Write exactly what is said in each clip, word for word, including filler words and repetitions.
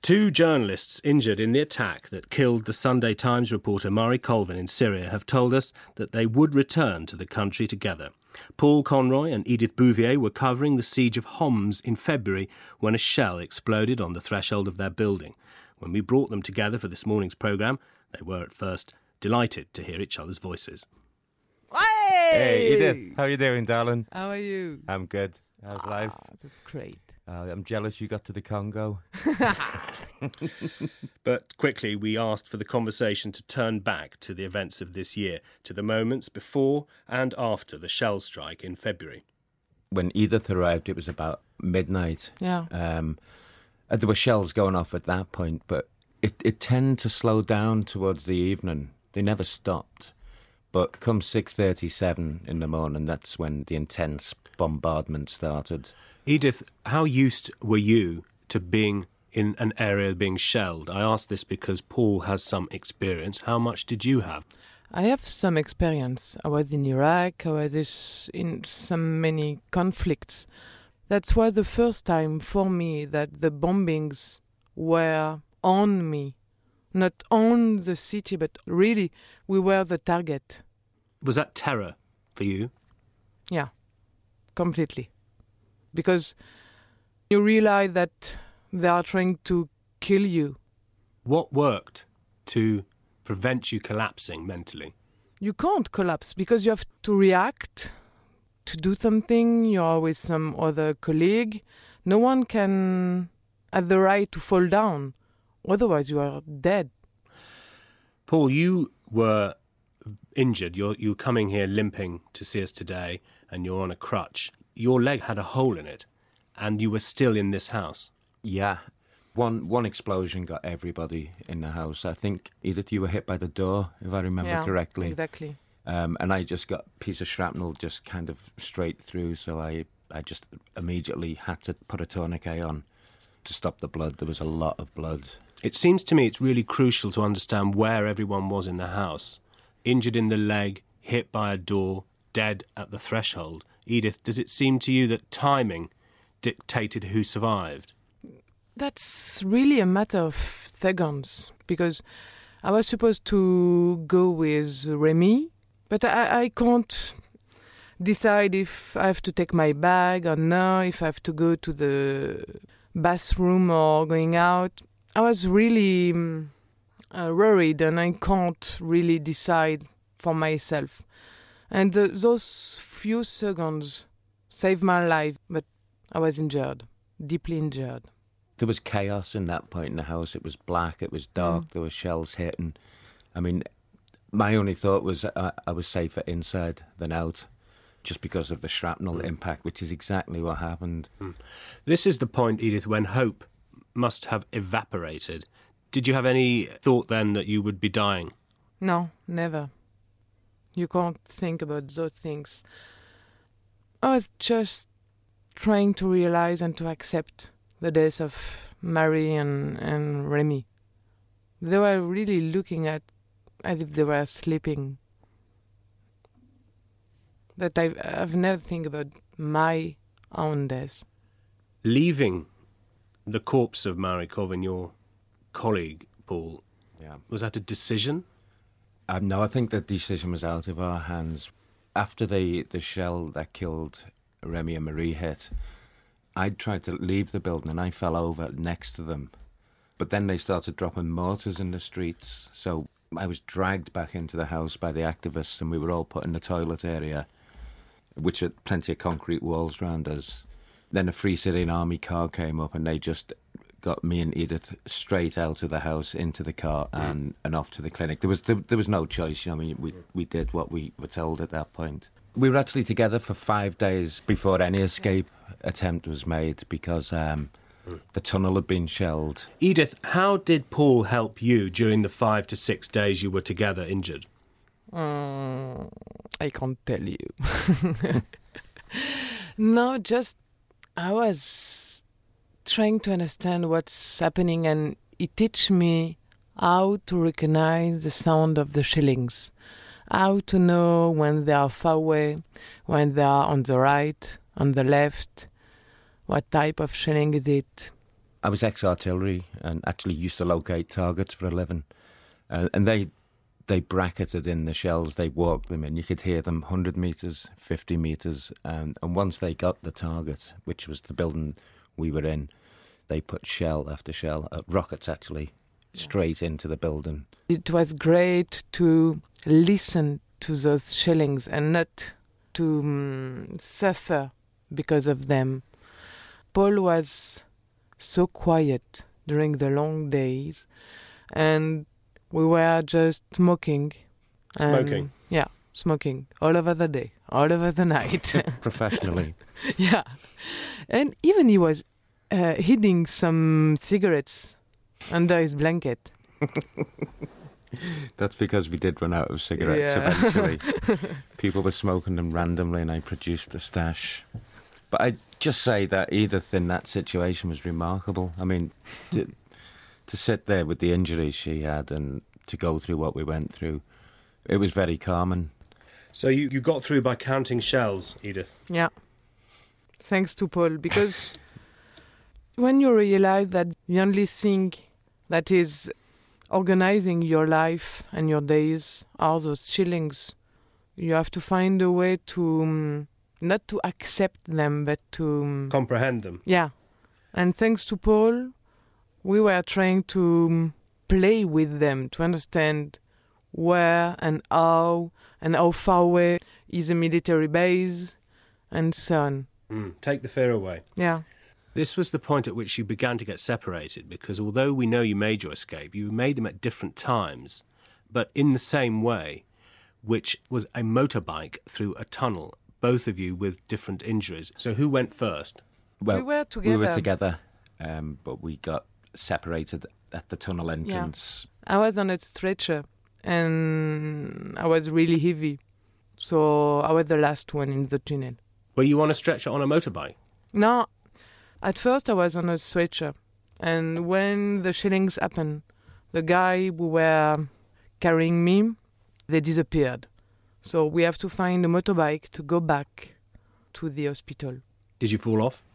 Two journalists injured in the attack that killed the Sunday Times reporter Murray Colvin in Syria have told us that they would return to the country together. Paul Conroy and Edith Bouvier were covering the siege of Homs in February when a shell exploded on the threshold of their building. When we brought them together for this morning's programme, they were at first delighted to hear each other's voices. Hey! Hey, Edith. How you doing, darling? How are you? I'm good. How's ah, life? That's great. Uh, I'm jealous you got to the Congo. But quickly we asked for the conversation to turn back to the events of this year, to the moments before and after the shell strike in February. When Edith arrived, it was about midnight. Yeah. Um, and there were shells going off at that point, but it, it tended to slow down towards the evening. They never stopped. But come six thirty-seven in the morning, that's when the intense bombardment started. Edith, how used were you to being in an area being shelled? I ask this because Paul has some experience. How much did you have? I have some experience. I was in Iraq, I was in some many conflicts. That was the first time for me that the bombings were on me. Not on the city, but really we were the target. Was that terror for you? Yeah, completely. Because you realize that they are trying to kill you. What worked to prevent you collapsing mentally? You can't collapse because you have to react, to do something. You're with some other colleague. No one can have the right to fall down. Otherwise, you are dead. Paul, you were injured. You're, you're coming here limping to see us today, and you're on a crutch. Your leg had a hole in it, and you were still in this house. Yeah. One one explosion got everybody in the house. I think, Edith, you were hit by the door, if I remember yeah, correctly. Exactly. Um, and I just got a piece of shrapnel just kind of straight through, so I, I just immediately had to put a tourniquet on to stop the blood. There was a lot of blood. It seems to me it's really crucial to understand where everyone was in the house. Injured in the leg, hit by a door, dead at the threshold. Edith, does it seem to you that timing dictated who survived? That's really a matter of seconds, because I was supposed to go with Remy, but I, I can't decide if I have to take my bag or no, if I have to go to the bathroom or going out. I was really um, uh, worried, and I can't really decide for myself. And uh, those few seconds saved my life, but I was injured, deeply injured. There was chaos in that point in the house. It was black, it was dark, mm. there were shells hitting. I mean, my only thought was I, I was safer inside than out, just because of the shrapnel mm. impact, which is exactly what happened. Mm. This is the point, Edith, when hope must have evaporated. Did you have any thought then that you would be dying? No, never. You can't think about those things. I was just trying to realize and to accept the death of Mary and, and Remy. They were really looking at as if they were sleeping. That I've, I've never think about my own death. Leaving the corpse of Mary Colvin, your colleague, Paul, yeah. was that a decision? Um, no, I think the decision was out of our hands. After the, the shell that killed Remy and Marie hit, I tried to leave the building and I fell over next to them. But then they started dropping mortars in the streets, so I was dragged back into the house by the activists, and we were all put in the toilet area, which had plenty of concrete walls around us. Then a Free Syrian Army car came up and they just got me and Edith straight out of the house into the car and, mm. and off to the clinic. There was there, there was no choice. I mean, we we did what we were told at that point. We were actually together for five days before any escape attempt was made because um, mm. the tunnel had been shelled. Edith, how did Paul help you during the five to six days you were together injured? Um, I can't tell you. No, just I was trying to understand what's happening, and it teach me how to recognize the sound of the shellings, how to know when they are far away, when they are on the right, on the left, what type of shelling is it. I was ex-artillery and actually used to locate targets for a living. Uh, and they they bracketed in the shells, they walked them in. You could hear them one hundred metres, fifty metres. And, and once they got the target, which was the building we were in, they put shell after shell, uh, rockets actually, straight into the building. It was great to listen to those shellings and not to um, suffer because of them. Paul was so quiet during the long days, and we were just smoking. Smoking? And, yeah, smoking all over the day, all over the night. Professionally. Yeah. And even he was uh, hiding some cigarettes under his blanket. That's because we did run out of cigarettes Yeah. eventually. People were smoking them randomly and I produced a stash. But I'd just say that Edith in that situation was remarkable. I mean, to, to sit there with the injuries she had and to go through what we went through, it was very calming. So you, you got through by counting shells, Edith? Yeah. Thanks to Paul, because when you realize that the only thing that is organizing your life and your days are those shillings, you have to find a way to, um, not to accept them, but to... Um, Comprehend them. yeah. And thanks to Paul, we were trying to um, play with them, to understand where and how and how far away is a military base and so on. Mm, take the fear away. Yeah. This was the point at which you began to get separated, because although we know you made your escape, you made them at different times, but in the same way, which was a motorbike through a tunnel, both of you with different injuries. So who went first? Well, We were together. We were together, um, but we got separated at the tunnel entrance. I was on a stretcher and I was really heavy. So I was the last one in the tunnel. Were you on a stretcher on a motorbike? No, at first I was on a stretcher. And when the shellings happened, the guy who were carrying me, they disappeared. So we have to find a motorbike to go back to the hospital. Did you fall off?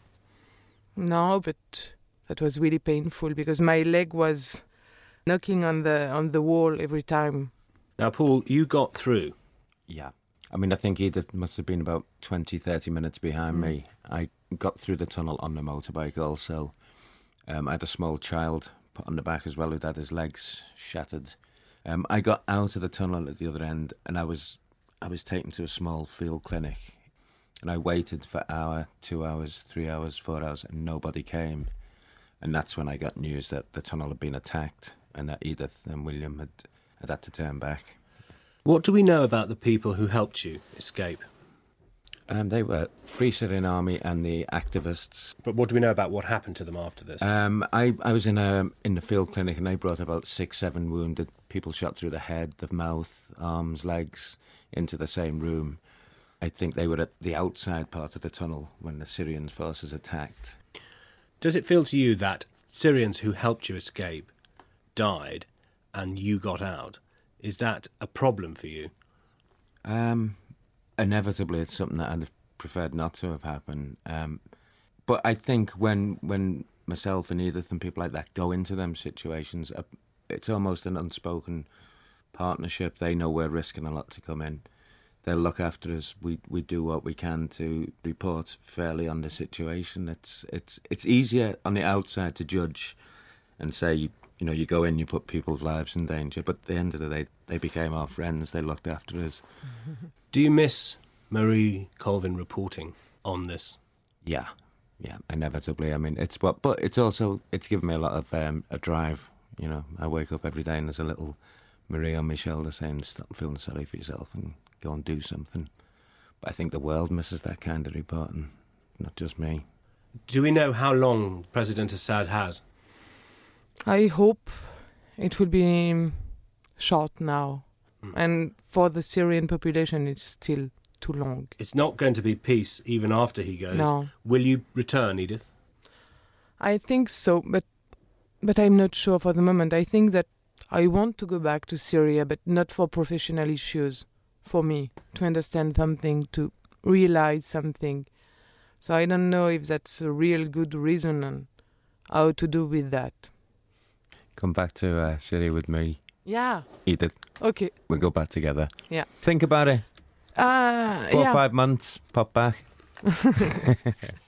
No, but that was really painful because my leg was knocking on the on the wall every time. Now, Paul, you got through. Yeah. I mean, I think Edith must have been about twenty, thirty minutes behind Mm. me. I got through the tunnel on the motorbike also. Um, I had a small child put on the back as well who'd had his legs shattered. Um, I got out of the tunnel at the other end and I was I was taken to a small field clinic. And I waited for an hour, two hours, three hours, four hours, and nobody came. And that's when I got news that the tunnel had been attacked and that Edith and William had, had had to turn back. What do we know about the people who helped you escape? Um, they were Free Syrian Army and the activists. But what do we know about what happened to them after this? Um, I, I was in a in the field clinic and they brought about six, seven wounded people shot through the head, the mouth, arms, legs into the same room. I think they were at the outside part of the tunnel when the Syrian forces attacked. Does it feel to you that Syrians who helped you escape died and you got out? Is that a problem for you? Um, inevitably, it's something that I'd have preferred not to have happened. Um, but I think when when myself and Edith and people like that go into them situations, uh, it's almost an unspoken partnership. They know we're risking a lot to come in. They'll look after us. We we do what we can to report fairly on the situation. It's it's it's easier on the outside to judge and say, you know, you go in, you put people's lives in danger. But at the end of the day, they became our friends. They looked after us. Do you miss Marie Colvin reporting on this? Yeah, yeah, inevitably. I mean, it's what, but it's also it's given me a lot of um, a drive. You know, I wake up every day and there's a little Marie on my shoulder saying, "Stop feeling sorry for yourself and go and do something." But I think the world misses that kind of reporting, not just me. Do we know how long President Assad has? I hope it will be short now. Mm. And for the Syrian population, it's still too long. It's not going to be peace even after he goes. No. Will you return, Edith? I think so, but but I'm not sure for the moment. I think that I want to go back to Syria, but not for professional issues, for me, to understand something, to realize something. So I don't know if that's a real good reason, and how to do with that. Come back to uh, Syria with me, Yeah. Edith. Okay. We'll go back together. Yeah. Think about it. Uh, Four yeah. or five months, pop back.